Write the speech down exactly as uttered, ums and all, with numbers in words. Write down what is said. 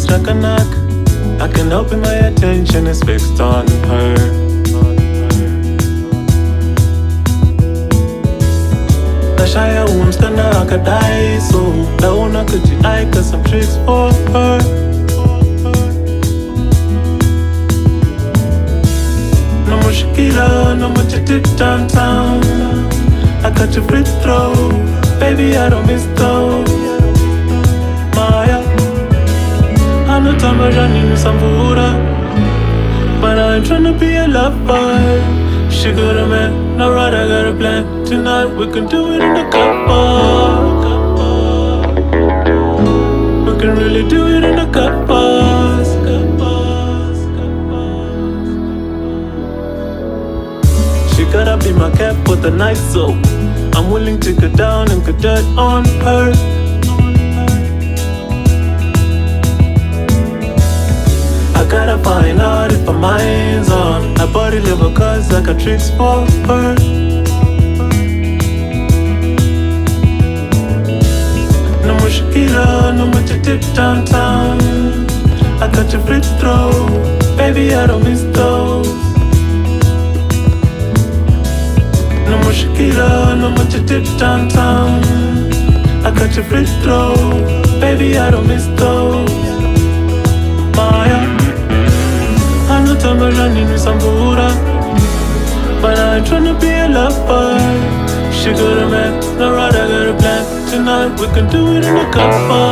knock a knock. I can open my attention is fixed on her. Nashaya umstana akadai so naona kujiaika some tricks for her. No mushkila, no much it downtown. I got your free throw, baby I don't miss those. Maya, I know time I run in Sambura, but I ain't tryna be a lover. She got a man, no right, I got a plan. Tonight we can do it in a couple. We can really do it in a couple. She gotta be my cap for the night, so I'm willing to go down and get dirt on her. I gotta find out if her mind's on her body level, cause I got tricks for her. No mushkila, no much tip downtown. I got your free throw, baby I don't miss those. No mushkila, no much tip downtown. I got your free throw, baby I don't miss those. Maya, I know time I run in Sambura, but I ain't tryna be a lover. She got a man, no right, I got a plan. Tonight we can do it in a couple.